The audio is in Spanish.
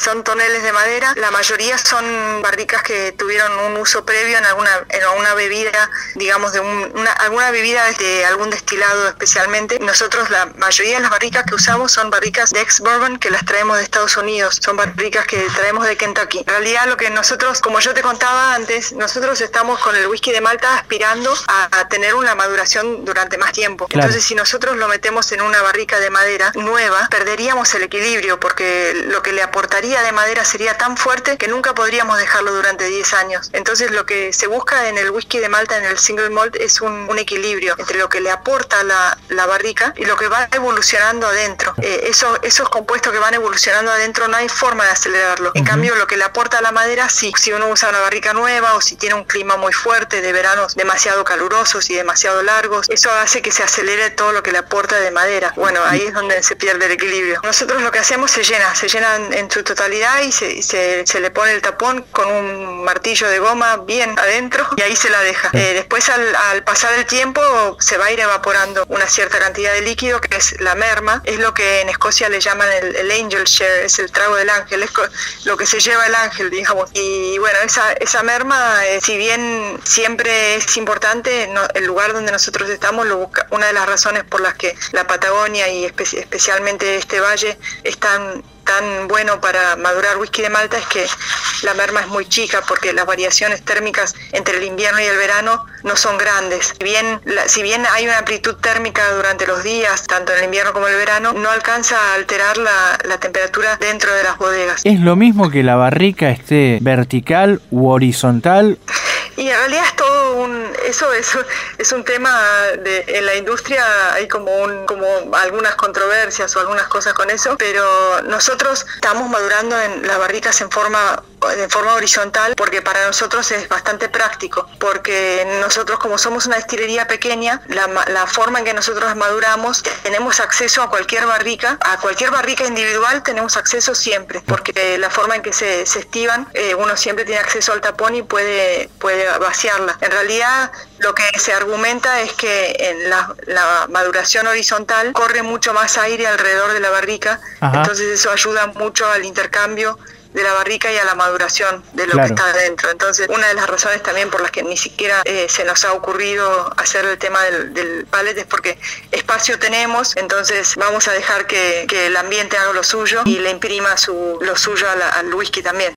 son toneles de madera. La mayoría son barricas que tuvieron un uso previo en alguna bebida, digamos, alguna bebida de algún destilado especialmente. Nosotros, la mayoría de las barricas que usamos son barricas de ex-bourbon que las traemos de Estados Unidos. Son barricas que traemos de Kentucky. En realidad, lo que nosotros, como yo te contaba antes, nosotros estamos con el whisky de Malta aspirando a tener una maduración durante más tiempo. Claro. Entonces, si nosotros lo metemos en una barrica de madera nueva, perderíamos el equilibrio, porque lo que le aportaría de madera sería tan fuerte que nunca podríamos dejarlo durante 10 años. Entonces, lo que se busca en el whisky de Malta, en el single malt, es un equilibrio entre lo que le aporta la barrica y lo que va evolucionando adentro. Esos compuestos que van evolucionando adentro no hay forma de acelerarlo. En cambio, lo que le aporta la madera, sí. Si uno usa una barrica nueva o si tiene un clima muy fuerte de veranos demasiado calurosos y demasiado largos, eso hace que se acelere todo lo que le aporta de madera. Bueno, ahí es donde se pierde el equilibrio. Nosotros lo que hacemos se llena en su totalidad y se le pone el tapón con un martillo de goma bien adentro y ahí se la deja. Después al pasar el tiempo se va a ir evaporando una cierta cantidad de líquido, que es la merma. Es lo que en Escocia le llaman el angel share, es el trago del ángel, es lo que se lleva el ángel, digamos. Y bueno, esa merma, si bien siempre es importante, el lugar donde nosotros estamos, una de las razones por las que la Patagonia y especialmente este valle es tan bueno para madurar whisky de Malta es que la merma es muy chica, porque las variaciones térmicas entre el invierno y el verano no son grandes. Si bien hay una amplitud térmica durante los días, tanto en el invierno como en el verano, no alcanza a alterar la temperatura dentro de las bodegas. ¿Es lo mismo que la barrica esté vertical u horizontal? Y en realidad es todo eso es un tema en la industria. Hay como algunas controversias o algunas cosas con eso, pero nosotros estamos madurando en las barricas de forma horizontal, porque para nosotros es bastante práctico, porque nosotros, como somos una destilería pequeña, la forma en que nosotros maduramos, tenemos acceso a cualquier barrica individual, tenemos acceso siempre, porque la forma en que se estiban, uno siempre tiene acceso al tapón y puede vaciarla. En realidad, lo que se argumenta es que en la maduración horizontal corre mucho más aire alrededor de la barrica. Ajá. Entonces eso ayuda mucho al intercambio de la barrica y a la maduración de lo que está adentro. Entonces, una de las razones también por las que ni siquiera se nos ha ocurrido hacer el tema del pallet es porque espacio tenemos, entonces vamos a dejar que el ambiente haga lo suyo y le imprima lo suyo al whisky también.